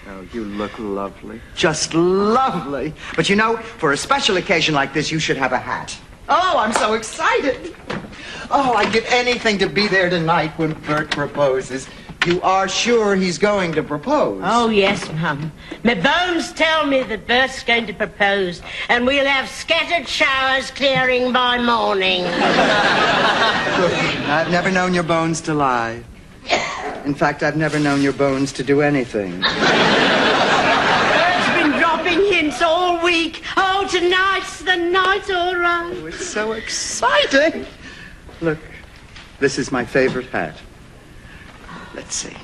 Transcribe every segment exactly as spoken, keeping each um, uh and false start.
Oh, you look lovely. Just lovely. But you know, for a special occasion like this, you should have a hat. Oh, I'm so excited. Oh, I'd give anything to be there tonight when Bert proposes. You are sure he's going to propose? Oh, yes, Mum. My bones tell me that Bert's going to propose, and we'll have scattered showers clearing by morning. I've never known your bones to lie. In fact, I've never known your bones to do anything. Bert's been dropping hints all week. Oh, tonight's the night, all right. Oh, it's so exciting. Look, this is my favorite hat. Let's see.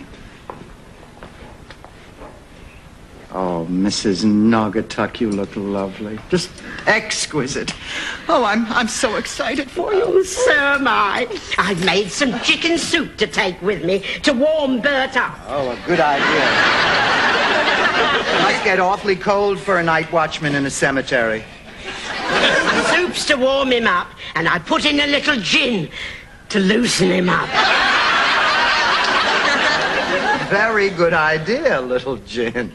Oh, Missus Naugatuck, you look lovely. Just exquisite. Oh, I'm I'm so excited for you. Oh, so am I. I've made some chicken soup to take with me to warm Bert up. Oh, a good idea. It might get awfully cold for a night watchman in a cemetery. The soup's to warm him up, and I put in a little gin to loosen him up. Very good idea, little gin.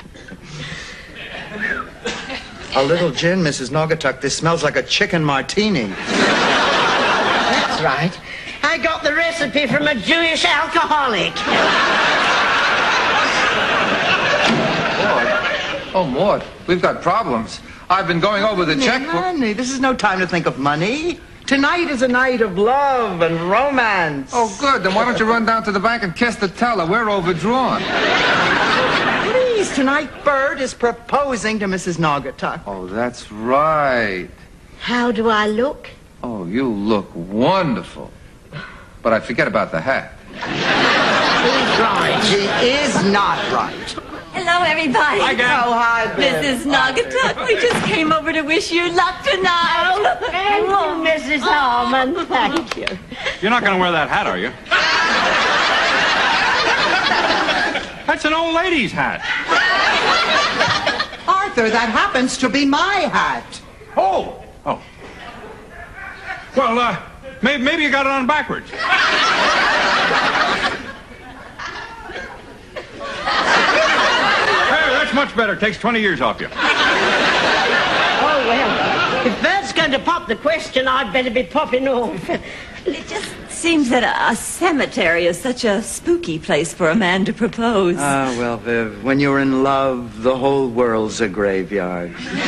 A little gin, Missus Naugatuck. This smells like a chicken martini. That's right. I got the recipe from a Jewish alcoholic. Mort. Oh, Mort, we've got problems. I've been going over the checkbook. Honey, this is no time to think of money. Tonight is a night of love and romance. Oh, good. Then why don't you run down to the bank and kiss the teller? We're overdrawn. Please, tonight Bert is proposing to Missus Naugatuck. Oh, that's right. How do I look? Oh, you look wonderful. But I forget about the hat. He's right. She is not right. Hello, everybody. Hi, Gail. Oh, hi, Bill. Missus Naugatuck, we just came over to wish you luck tonight. Oh, thank you, Missus Harmon. Thank you. You're not going to wear that hat, are you? That's an old lady's hat. Arthur, that happens to be my hat. Oh. Oh. Well, uh, maybe, maybe you got it on backwards. Much better. Takes twenty years off you. Oh, well, if Bert's going to pop the question, I'd better be popping off. It just seems that a, a cemetery is such a spooky place for a man to propose. Ah, uh, well, Viv, when you're in love, the whole world's a graveyard.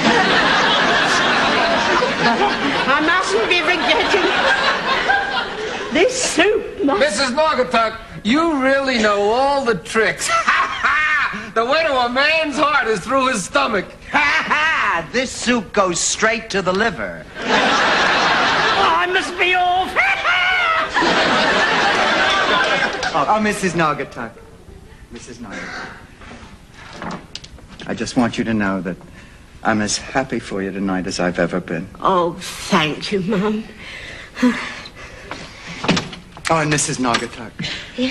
I mustn't be forgetting this soup. Must... Missus Naugatuck, you really know all the tricks. The way to a man's heart is through his stomach. Ha ha! This soup goes straight to the liver. Oh, I must be off. oh, oh, Missus Naugatuck. Missus Naugatuck. I just want you to know that I'm as happy for you tonight as I've ever been. Oh, thank you, Mum. Oh, and Missus Naugatuck. Yeah.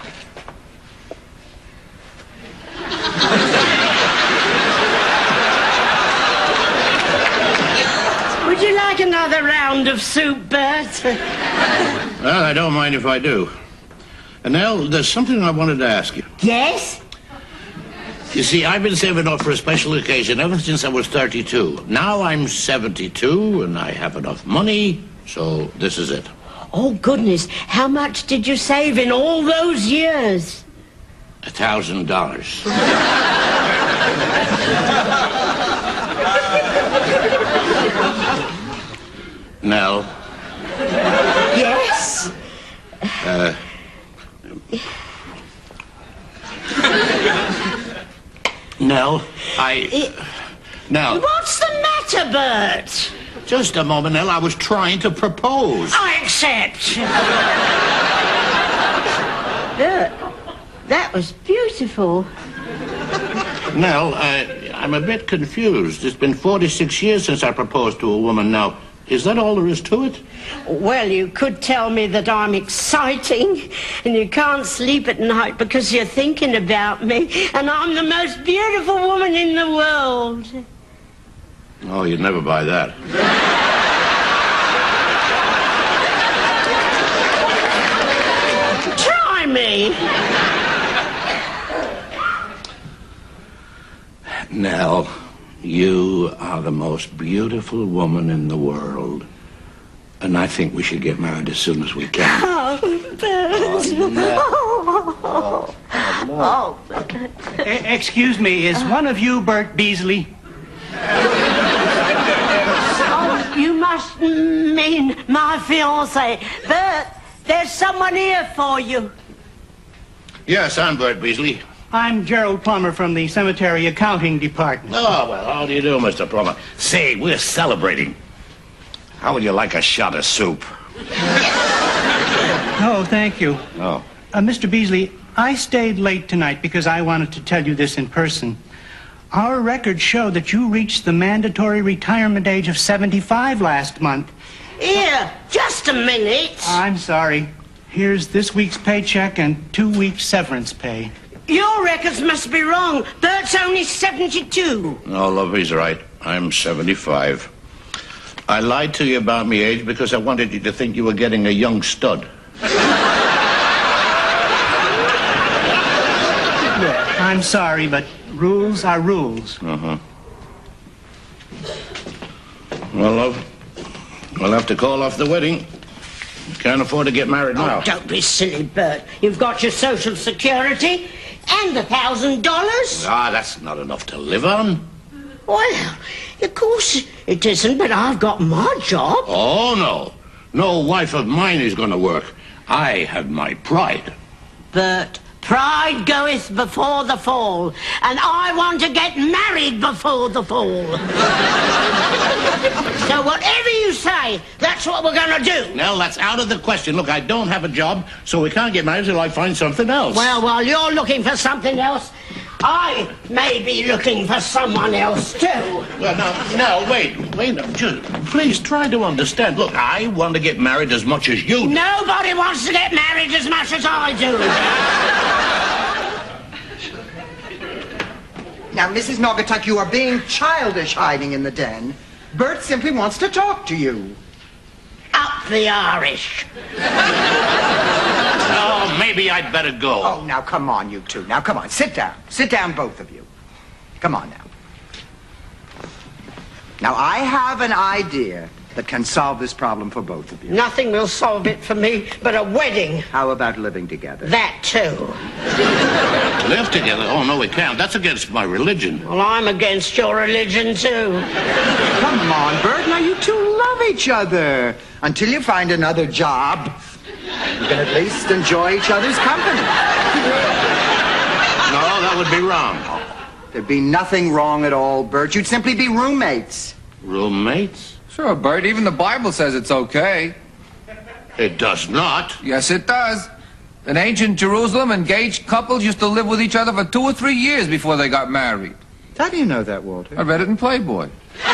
Would you like another round of soup, Bert? Well, I don't mind if I do. And Nell, there's something I wanted to ask you. Yes? You see, I've been saving up for a special occasion ever since I was thirty-two. Now I'm seventy-two, and I have enough money, so this is it. Oh, goodness. How much did you save in all those years? A thousand dollars. Nell. Yes? Uh... Nell, I... It... Nell. What's the matter, Bert? Just a moment, Nell. I was trying to propose. I accept. Bert, that was beautiful. Nell, I, I'm a bit confused. It's been forty-six years since I proposed to a woman now. Is that all there is to it? Well, you could tell me that I'm exciting and you can't sleep at night because you're thinking about me and I'm the most beautiful woman in the world. Oh, you'd never buy that. Try me. Nell, you are the most beautiful woman in the world. And I think we should get married as soon as we can. Oh, Bert. Oh, Oh, E- excuse me, is one of you Bert Beasley? oh, you must mean my fiancé. Bert, there's someone here for you. Yes, I'm Bert Beasley. I'm Gerald Plummer from the cemetery accounting department. Oh, well, how do you do, Mister Plummer? Say, we're celebrating. How would you like a shot of soup? Oh, thank you. Oh. Uh, Mister Beasley, I stayed late tonight because I wanted to tell you this in person. Our records show that you reached the mandatory retirement age of seventy-five last month. Here, just a minute. I'm sorry. Here's this week's paycheck and two weeks severance pay. Your records must be wrong. Bert's only seventy-two. No, love, he's right. I'm seventy-five. I lied to you about my age because I wanted you to think you were getting a young stud. I'm sorry, but rules are rules. Uh-huh. Well, love, we'll have to call off the wedding. Can't afford to get married now. Oh, don't be silly, Bert. You've got your Social Security and a thousand dollars. Ah, that's not enough to live on. Well, of course it isn't, but I've got my job. Oh, no. No wife of mine is going to work. I have my pride. Bert, pride goeth before the fall, and I want to get married before the fall. So whatever you say, that's what we're going to do. Nell, that's out of the question. Look, I don't have a job, so we can't get married till I find something else. Well, while you're looking for something else, I may be looking for someone else, too. Well, now, now, wait, wait, just, please try to understand. Look, I want to get married as much as you do. Nobody wants to get married as much as I do. Now, Missus Naugatuck, you are being childish hiding in the den. Bert simply wants to talk to you. Up the Irish. Oh, maybe I'd better go. Oh, now, come on, you two. Now, come on, sit down. Sit down, both of you. Come on, now. Now, I have an idea that can solve this problem for both of you. Nothing will solve it for me but a wedding. How about living together? That, too. Live together? Oh, no, we can't. That's against my religion. Well, I'm against your religion, too. Come on, Bert. Now, you two love each other. Until you find another job, you can at least enjoy each other's company. No, that would be wrong. There'd be nothing wrong at all, Bert. You'd simply be roommates. Roommates? Sure, Bert, even the Bible says it's okay. It does not. Yes, it does. In ancient Jerusalem, engaged couples used to live with each other for two or three years before they got married. How do you know that, Walter? I read it in Playboy.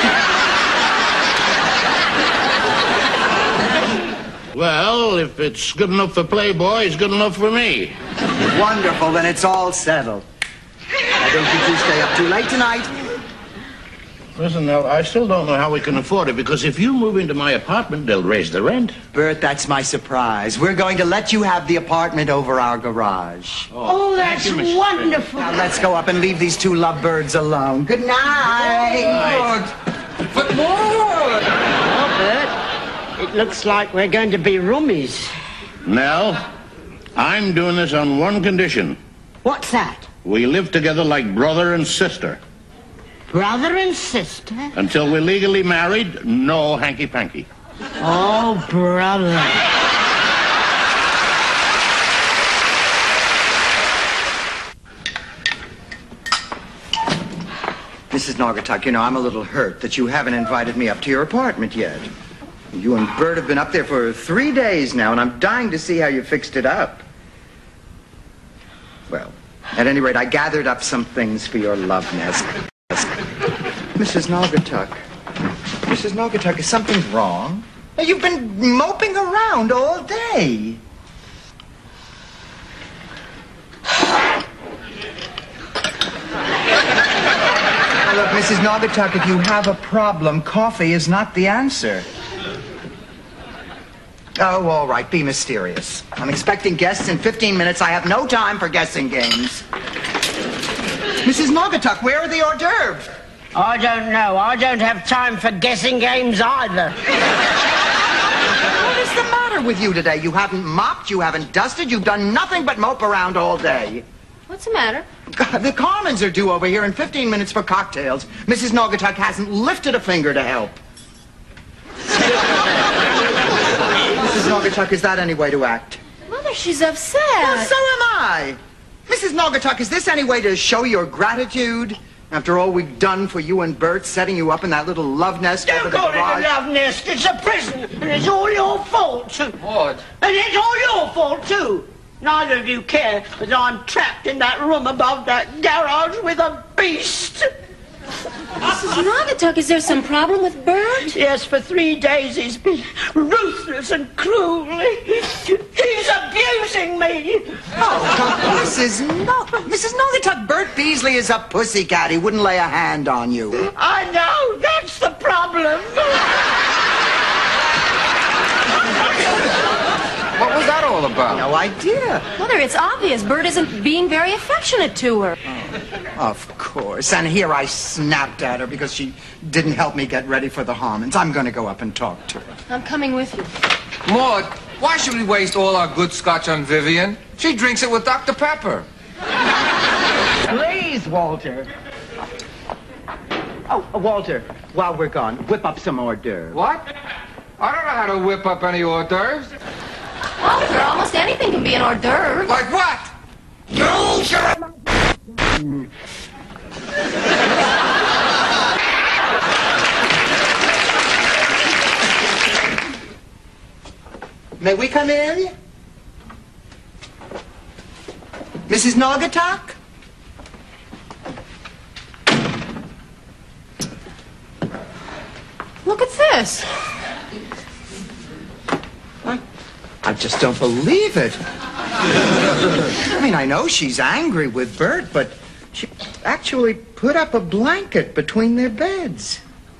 Well, if it's good enough for Playboy, it's good enough for me. Wonderful, then it's all settled. Now, don't you two stay up too late tonight. Listen, now, I still don't know how we can afford it, because if you move into my apartment, they'll raise the rent. Bert, that's my surprise. We're going to let you have the apartment over our garage. Oh, that's wonderful. Now, let's go up and leave these two lovebirds alone. Good night. But more! Oh, Bert, it looks like we're going to be roomies. Nell, I'm doing this on one condition. What's that? We live together like brother and sister. Brother and sister? Until we're legally married, no hanky-panky. Oh, brother. Missus Naugatuck, you know, I'm a little hurt that you haven't invited me up to your apartment yet. You and Bert have been up there for three days now, and I'm dying to see how you fixed it up. Well, at any rate, I gathered up some things for your love nest. Missus Naugatuck. Missus Naugatuck, is something wrong? You've been moping around all day. Now, look, Missus Naugatuck, if you have a problem, coffee is not the answer. Oh, all right, be mysterious. I'm expecting guests in fifteen minutes. I have no time for guessing games. Missus Naugatuck, where are the hors d'oeuvres? I don't know. I don't have time for guessing games either. What is the matter with you today? You haven't mopped, you haven't dusted, you've done nothing but mope around all day. What's the matter? God, the Carmens are due over here in fifteen minutes for cocktails. Missus Naugatuck hasn't lifted a finger to help. Missus Naugatuck, is that any way to act? Mother, she's upset. Well, so am I. Missus Naugatuck, is this any way to show your gratitude? After all we've done for you and Bert, setting you up in that little love nest over Don't the call garage. it a love nest. It's a prison, and it's all your fault. Maud. And it's all your fault, too. Neither of you care that I'm trapped in that room above that garage with a beast. Missus Naugatuck, is there some problem with Bert? Yes, for three days he's been ruthless and cruel. He's abusing me. Oh, Missus No, Missus Naugatuck, Bert Beasley is a pussycat. He wouldn't lay a hand on you. I know, that's the problem. What was that all about? No idea. Mother, it's obvious Bert isn't being very affectionate to her. Of course. And here I snapped at her because she didn't help me get ready for the Harmons. I'm going to go up and talk to her. I'm coming with you. Maud, why should we waste all our good scotch on Vivian? She drinks it with Doctor Pepper. Please, Walter. Oh, uh, Walter, while we're gone, whip up some hors d'oeuvres. What? I don't know how to whip up any hors d'oeuvres. Walter, almost anything can be an hors d'oeuvre. Like what? May we come in? Missus Naugatuck? Look at this. I, I just don't believe it. I mean, I know she's angry with Bert, but she actually put up a blanket between their beds.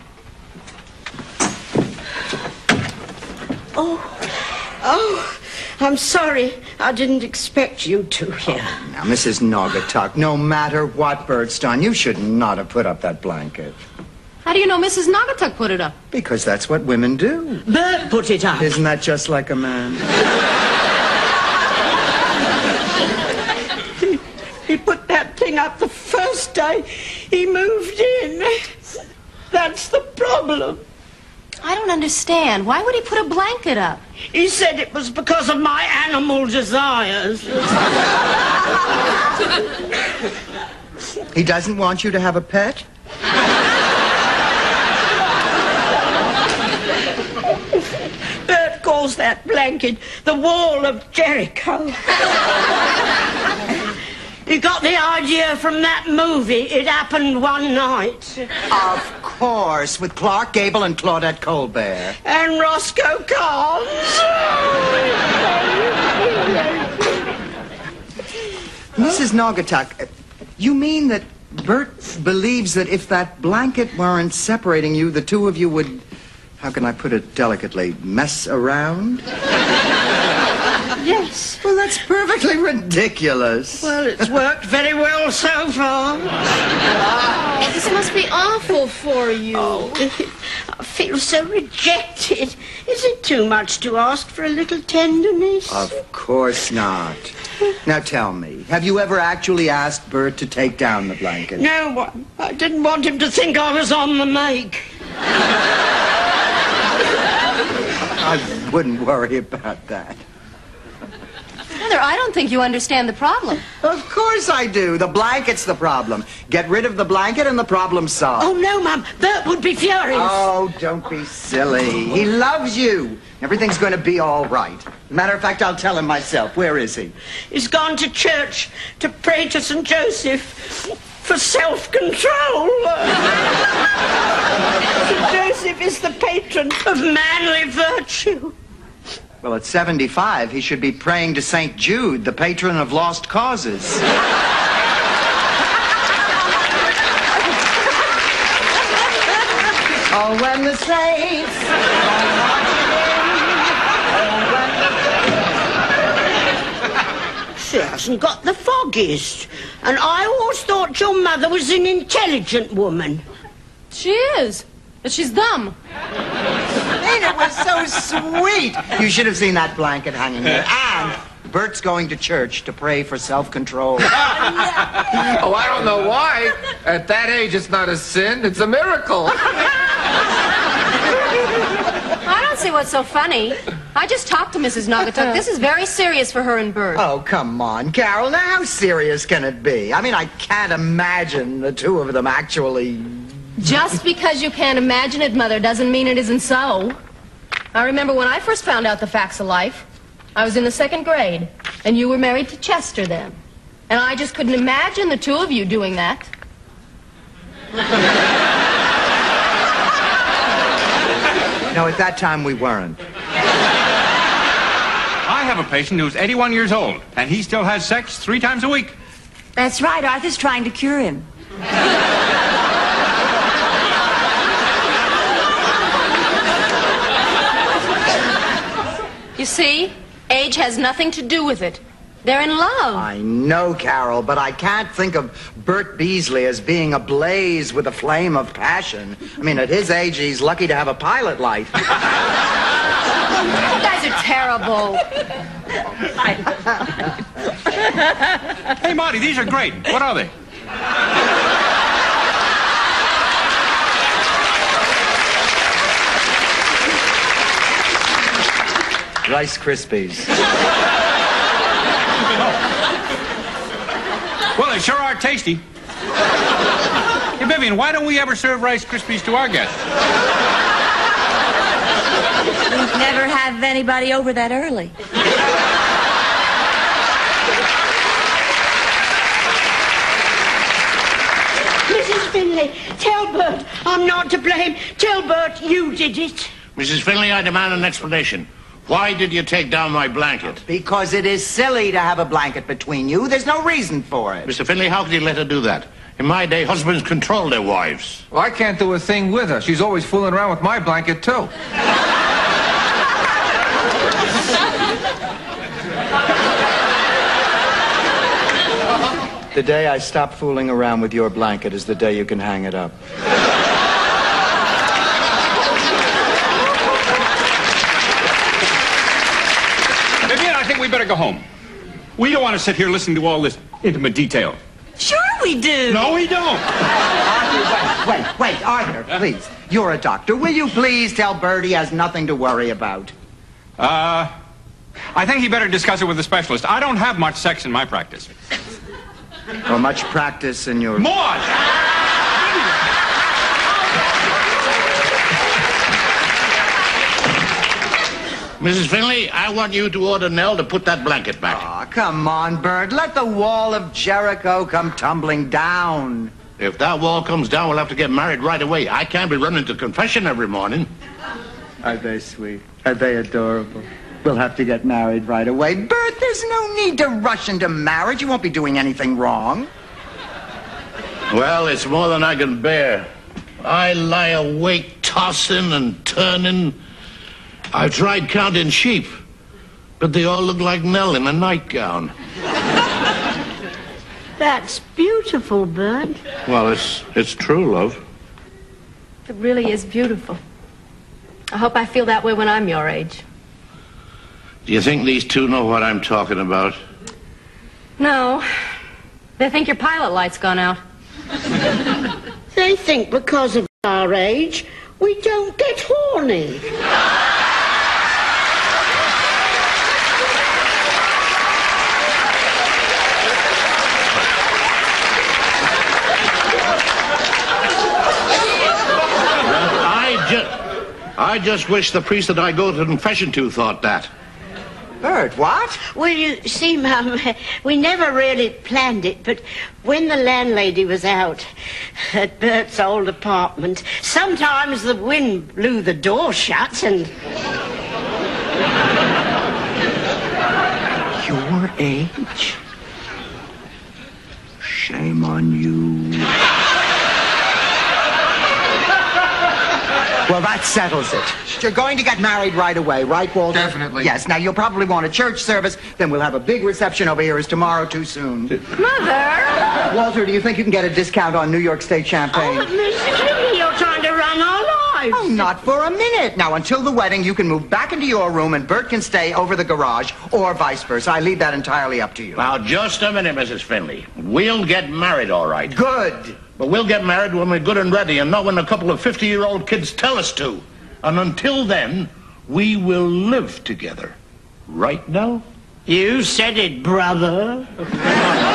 Oh, oh, I'm sorry. I didn't expect you to here. Now, Missus Naugatuck, no matter what Bert's done, you should not have put up that blanket. How do you know Missus Naugatuck put it up? Because that's what women do. Bert put it up. Isn't that just like a man? He, he put that thing up the first day he moved in. That's the problem. I don't understand. Why would he put a blanket up? He said it was because of my animal desires. He doesn't want you to have a pet? Bert calls that blanket the Wall of Jericho. He got the idea from that movie. It happened one night. Of course, with Clark Gable and Claudette Colbert. And Roscoe Carnes. Missus Naugatuck, you mean that Bert believes that if that blanket weren't separating you, the two of you would, how can I put it delicately, mess around? Yes. Well, that's perfectly ridiculous. Well, it's worked very well so far. Oh, this must be awful for you. Oh, I feel so rejected. Is it too much to ask for a little tenderness? Of course not. Now tell me, have you ever actually asked Bert to take down the blanket? No, I didn't want him to think I was on the make. I wouldn't worry about that. Mother, I don't think you understand the problem. Of course I do. The blanket's the problem. Get rid of the blanket and the problem's solved. Oh, no, Mum. Bert would be furious. Oh, don't be silly. He loves you. Everything's going to be all right. Matter of fact, I'll tell him myself. Where is he? He's gone to church to pray to Saint Joseph for self-control. Saint Joseph is the patron of manly virtue. Well, at seventy-five, he should be praying to Saint Jude, the patron of lost causes. Oh, when the saints... She hasn't got the foggiest. And I always thought your mother was an intelligent woman. She is, but she's dumb. And it was so sweet. You should have seen that blanket hanging there. And Bert's going to church to pray for self-control. Oh, I don't know why. At that age, it's not a sin. It's a miracle. I don't see what's so funny. I just talked to Missus Naugatuck. This is very serious for her and Bert. Oh, come on, Carol. Now, how serious can it be? I mean, I can't imagine the two of them actually... Just because you can't imagine it, Mother, doesn't mean it isn't so. I remember when I first found out the facts of life. I was in the second grade, and you were married to Chester then. And I just couldn't imagine the two of you doing that. No, at that time we weren't. I have a patient who's eighty-one years old, and he still has sex three times a week. That's right. Arthur's trying to cure him. You see, age has nothing to do with it. They're in love. I know, Carol, but I can't think of Bert Beasley as being ablaze with a flame of passion. I mean, at his age, he's lucky to have a pilot light. You guys are terrible. Hey, Marty, these are great. What are they? Rice Krispies. Well, they sure are tasty. Hey, Vivian, why don't we ever serve Rice Krispies to our guests? We've never have anybody over that early. Missus Finley, tell Bert I'm not to blame. Tell Bert you did it. Missus Finley, I demand an explanation. Why did you take down my blanket? Because it is silly to have a blanket between you. There's no reason for it. Mister Finley, how could you let her do that? In my day, husbands control their wives. Well, I can't do a thing with her. She's always fooling around with my blanket, too. The day I stop fooling around with your blanket is the day you can hang it up. Vivian, I think we better go home. We don't want to sit here listening to all this intimate detail. Sure we do. No, we don't. Arthur, wait, wait, wait, Arthur, please. You're a doctor. Will you please tell Bert he has nothing to worry about? Uh, I think he better discuss it with a specialist. I don't have much sex in my practice. Or much practice in your... Maud! Missus Finley, I want you to order Nell to put that blanket back. Aw, come on, Bert. Let the wall of Jericho come tumbling down. If that wall comes down, we'll have to get married right away. I can't be running to confession every morning. Are they sweet? Are they adorable? We'll have to get married right away. Bert, there's no need to rush into marriage. You won't be doing anything wrong. Well, it's more than I can bear. I lie awake, tossing and turning. I've tried counting sheep, but they all look like Nell in a nightgown. That's beautiful, Bert. Well, it's it's true, love. It really is beautiful. I hope I feel that way when I'm your age. Do you think these two know what I'm talking about? No. They think your pilot light's gone out. They think because of our age, we don't get horny. I just, I just wish the priest that I go to confession to thought that. Bert, what? Well, you see, Mum, we never really planned it, but when the landlady was out at Bert's old apartment, sometimes the wind blew the door shut and... Your age? Shame on you. Well, that settles it. You're going to get married right away, right, Walter? Definitely. Yes. Now, you'll probably want a church service. Then we'll have a big reception over here. Is tomorrow too soon? Mother! Walter, do you think you can get a discount on New York State champagne? Oh, but Missus Lee, you're trying to run our lives. Oh, not for a minute. Now, until the wedding, you can move back into your room and Bert can stay over the garage, or vice versa. I leave that entirely up to you. Now, just a minute, Missus Finley. We'll get married, all right. Good. But we'll get married when we're good and ready and not when a couple of fifty-year-old kids tell us to. And until then, we will live together. Right now? You said it, brother.